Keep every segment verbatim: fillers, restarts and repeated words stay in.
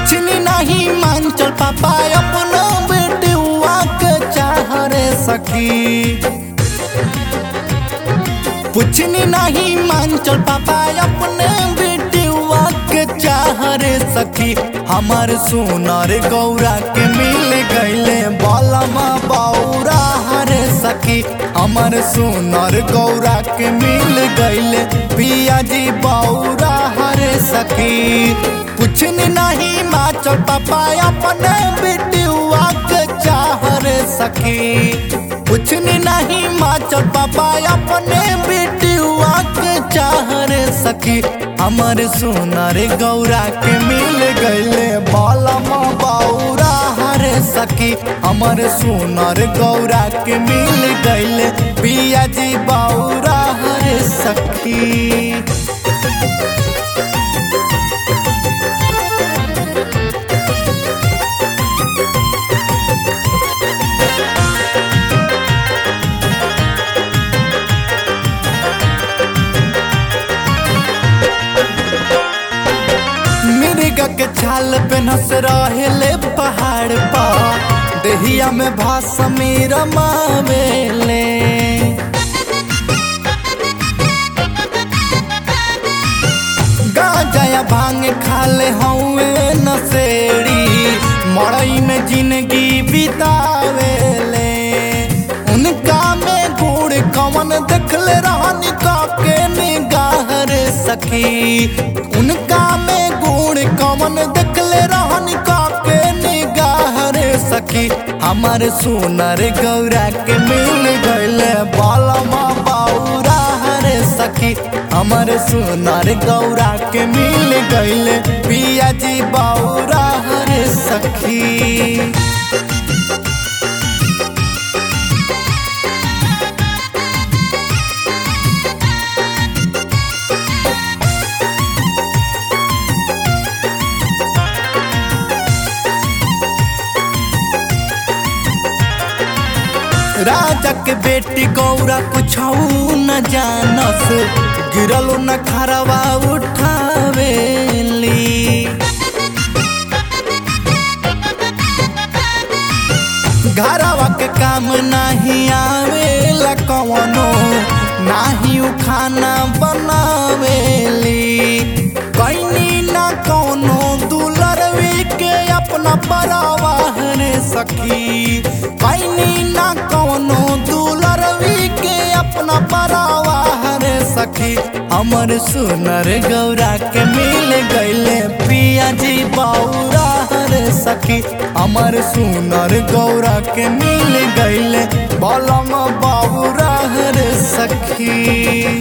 पुछनी नहीं मान चल पापा अपना बेटुआ के चाह रे सखी। पुछनी नहीं मान चल पापा अपने बेटुआ के चाह रे सखी। हमार सुनर गौरा के मिल गईले बालमा बौरा हरे सखी। हमार सुनर गौरा के मिल गईले पिया जी बौरा हरे सखी। पुछनी नहीं माचल पापा अपने बेटुआ के चाह रे सखी। पुछनी नहीं माचल पापा अपने बेटुआ के चाह रे सखी। हमारे सुनर गौरा के मिल गईले बालमा बौरा हरे सखी। हमारे सुनर गौरा के मिल गईले पिया जी बौरा हरे सखी। के छाल पे नस रहेले पहाड़ पा देहिया में भाषा मेरा मावेले। गांजा भांग खाले हौवे नसेड़ी मड़ई में जिंदगी बितावेले। उनका में गुड़ कवन देखले रहनी का के निगाह रे सखी। उनका में कमन देखले रहनी का के निगाह रे सखी। हमारे सुनर गौरा के मिल गईले बालमा बौरा हरे सखी। हमारे सुनर गौरा के मिल गईले पिया जी बौरा हरे सखी। राजा के बेटी गौरा कुछ न जानस गिरलो न खरवा उठावेली। घरवा के काम नहीं आवेला कवनो नाही उ खाना बनावेली। कैनी ना कौनो दुलरवी के अपना बरावा रे सखी। कैनी ना कौनो दुलरवी के अपना बरावा रे सखी। हमर सुनर गौरा के मिल गईले पिया जी बौरा रे सखी। हमर सुनर गौरा के मिल गईले बालम बौरा रे सखी।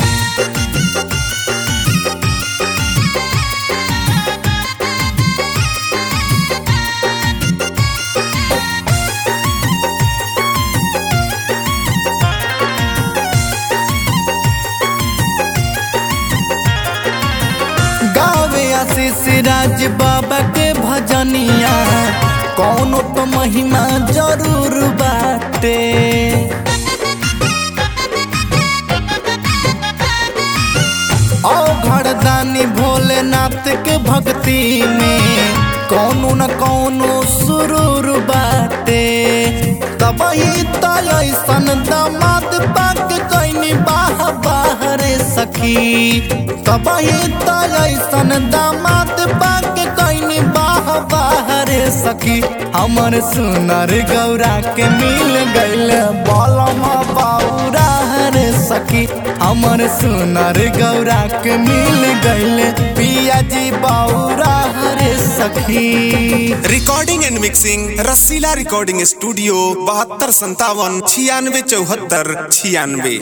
आशीष राज बाबा के भजनिया कौनो तो महिमा जरूर बाटे। ओ घरदानी भोलेनाथ के भक्ति में कौनो न कौनो सुरूर बाटे। तब ही तैसन दामाद पाक कैनी बाह बाहरे सखी। तब ही तैसन दामाद पाक कैनी बाह बाहरे सखी। हमर सुनर गौरा के मिल गईल बालमा बौरा रे सखी। हमर सुनर गौरा के मिल गईल पिया जी बौरा रे सखी। Recording and mixing Rasila recording studio बहत्तर संतावन छियानवे चौहत्तर छियानवे।